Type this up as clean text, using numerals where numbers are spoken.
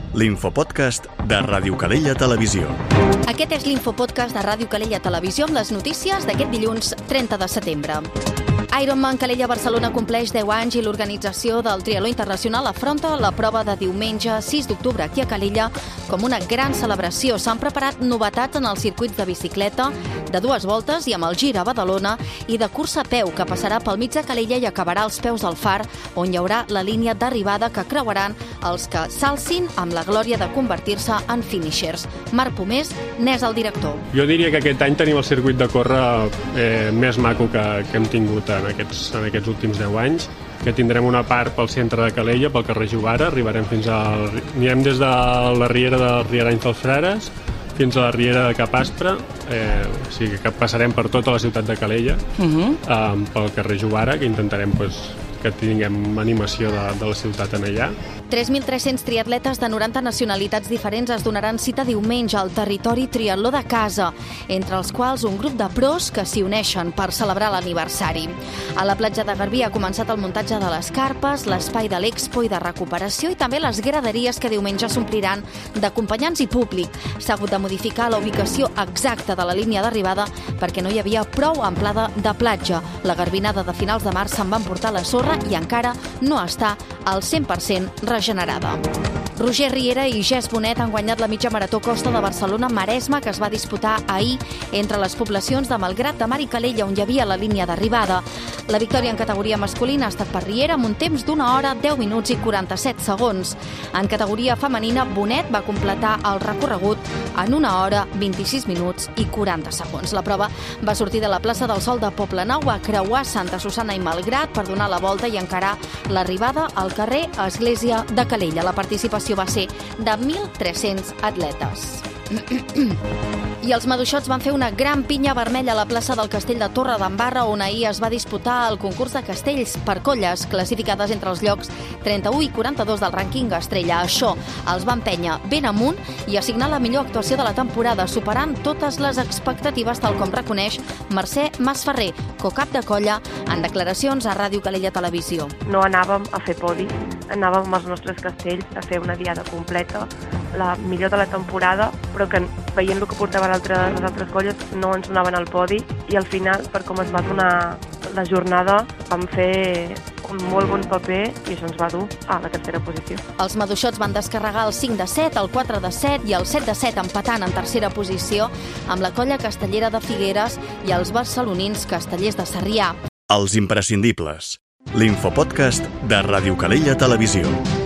l'infopodcast de Ràdio Calella Televisió. Aquest és l'infopodcast de Ràdio Calella Televisió amb les notícies d'aquest dilluns 30 de setembre. Ironman Calella Barcelona compleix 10 anys i l'organització del Triatló Internacional afronta la prova de diumenge 6 d'octubre aquí a Calella com una gran celebració. S'han preparat novetats en els circuits de bicicleta, de 2 voltes i amb el gir a Badalona i de cursa a peu que passarà pel mig de Calella i acabarà als peus del far, on hi haurà la línia d'arribada que creuaran els que s'alcin amb la glòria de convertir-se en finishers. Marc Pomés n'és el director. Jo diria que aquest any tenim el circuit de córrer més maco que hem tingut en aquests últims 10 anys, que tindrem una part pel centre de Calella, pel carrer Jovara, anirem des de la riera de Rieranys dels Frares fins a la riera de Cap Aspre, o sigui que passarem per tota la ciutat de Calella, pel carrer Jovara, que intentarem que tinguem animació de la ciutat en allà. 3.300 triatletes de 90 nacionalitats diferents es donaran cita diumenge al territori Triatló de Casa, entre els quals un grup de pros que s'hi uneixen per celebrar l'aniversari. A la platja de Garbí ha començat el muntatge de les carpes, l'espai de l'expo i de recuperació i també les graderies que diumenge s'ompliran d'acompanyants i públic. S'ha hagut de modificar la ubicació exacta de la línia d'arribada perquè no hi havia prou amplada de platja. La garbinada de finals de març se'n va emportar la sorra i encara no està al 100% regenerada. Roger Riera i Jess Bonet han guanyat la mitja marató Costa de Barcelona-Maresme que es va disputar ahir entre les poblacions de Malgrat de Mar i Calella, on hi havia la línia d'arribada. La victòria en categoria masculina ha estat per Riera amb un temps d'1 hora, 10 minuts i 47 segons. En categoria femenina, Bonet va completar el recorregut en 1 hora, 26 minuts i 40 segons. La prova va sortir de la plaça del Sol de Poblenou a creuar Santa Susanna i Malgrat per donar la volta i encarar l'arribada al carrer Església de Calella. La participació va ser de 1.300 atletes. I els maduixots van fer una gran pinya vermella a la plaça del Castell de Torredembarra, on ahir es va disputar el concurs de castells per colles, classificades entre els llocs 31 i 42 del rànquing Estrella. Això els va empènyer ben amunt i assignar la millor actuació de la temporada, superant totes les expectatives, tal com reconeix Mercè Masferrer, cocap de colla, en declaracions a Ràdio Calella Televisió. No anàvem a fer podi, anàvem amb els nostres castells a fer una diada completa, la millor de la temporada, però que veient el que portaven les altres colles no ens donaven al podi i al final, per com es va donar la jornada, vam fer un molt bon paper i això ens va dur a la tercera posició. Els maduixots van descarregar el 5 de 7, el 4 de 7 i el 7 de 7 empatant en tercera posició amb la colla castellera de Figueres i els barcelonins castellers de Sarrià. Els imprescindibles. L'infopodcast de Ràdio Calella Televisió.